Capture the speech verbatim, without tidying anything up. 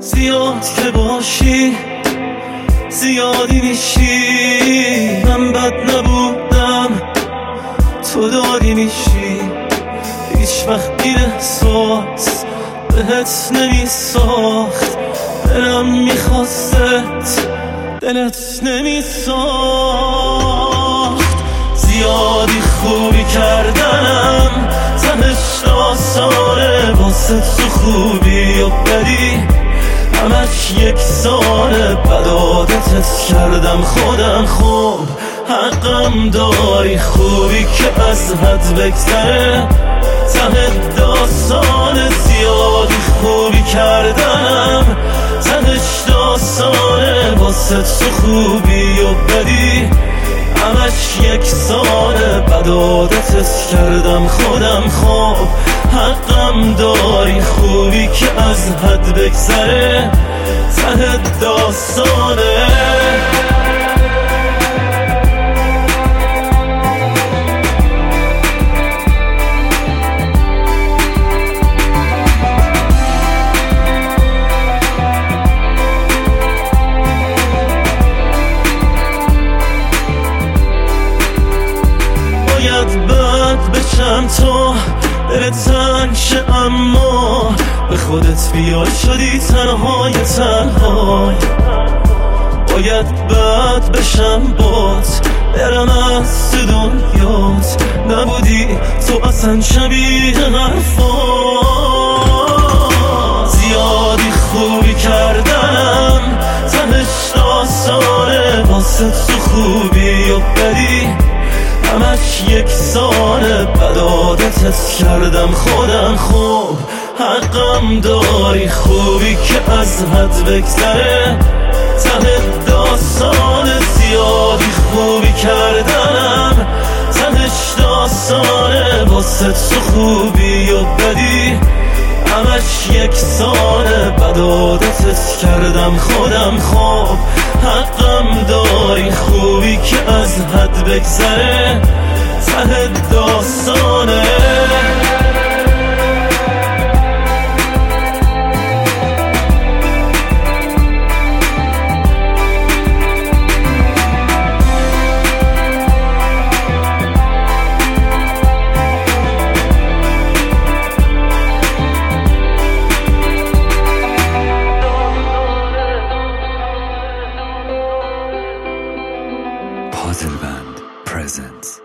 زیاد که باشی زیادی میشی، من بد نبودم تو دادی میشی. هیچ وقت این احساس بهت نمیساخت، دلم میخواست دلت نمیساخت. زیادی خوبی کردم تهش آسانه، واسه تو خوبی و بدی همش یک ساله. بد عادتت کردم خودم، خوب حقم داری. خوبی که از حد بگذره ته داستانه. زیادی خوبی کردم تهش داستانه، واسه تو خوبی و بدی همش یک ساله. بد عادتت کردم خودم، خوب حقم داری. خوبی که از حد بگذره ته داستانه. باید بد بشم تو دلت تنگ شه، اما به خودت بیای شدی تنهای تنهای. باید بد بشم بات برم از تو دنیات، نبودی تو اصلا شبیه حرفات. زیادی خوبی کردم تهش داستانه، واسه تو خوبی و بدی همش یک ساله. بد عادتت کردم خودم، خوب حقم داری. خوبی که از حد بگذره ته داستانه. زیادی خوبی کردم تهش داستانه، واسه تو خوبی و بدی همش یک ساله. بد عادتت کردم خودم، خوب حقم داری. خوبی که از حد بگذره ته داستانه. Puzzle Band presents